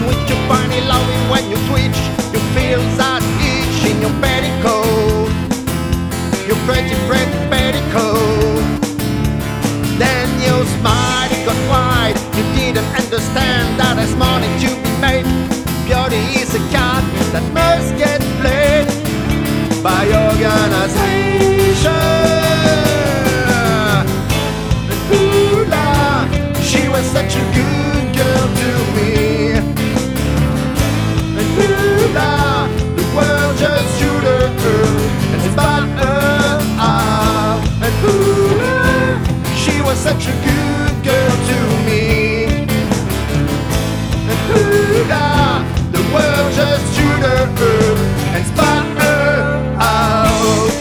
with your funny loving when you twitch. You feel that itch in your petticoat, your pretty, pretty petticoat. Then you smiled, it got quiet. You didn't understand that there's money to be made. Beauty is a card that must get played by organization. She was such a good girl to me. And the world just shoot her and spun her out. And she was such a good girl to me. And the world just shoot her and spun her out.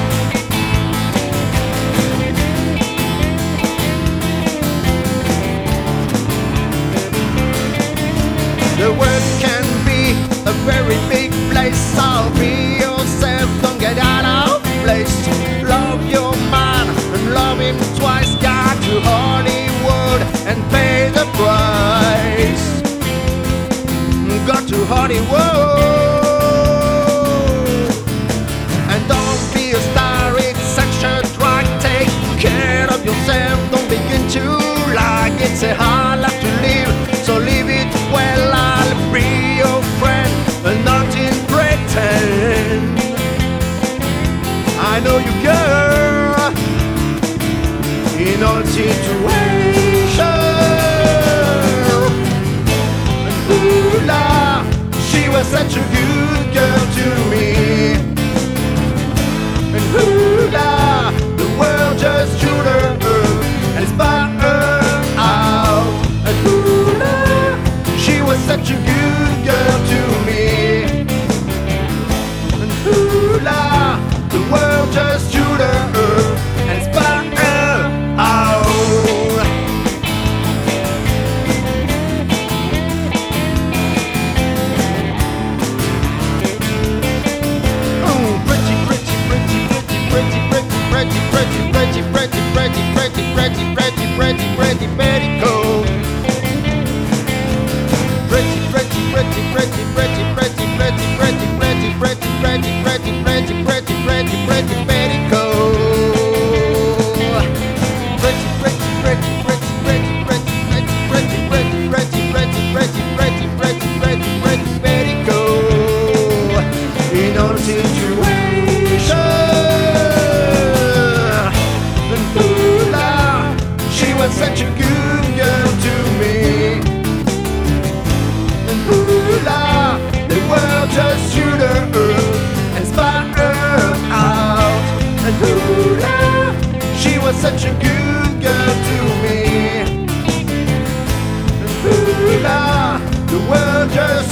The world can be a very big place. So be yourself, don't get out of place. Love your man and love him twice. Got to Hollywood and pay the price. Got to Hollywood and don't be a star, it's such a drag. Take care of yourself, don't begin to lie. It's a hard life to live, so live it well. I'll be your friend and not in pretend. I know you, girl, in all situations. She was such a good girl to me. And the world just shoot her and spun her out. And she was such a good girl to me. And the world just shoot her and spun her out. Pretty petticoat. In all situations. She was such a good girl to me. And the world just shoot her and spun her out. And she was such a good girl to me. And the world just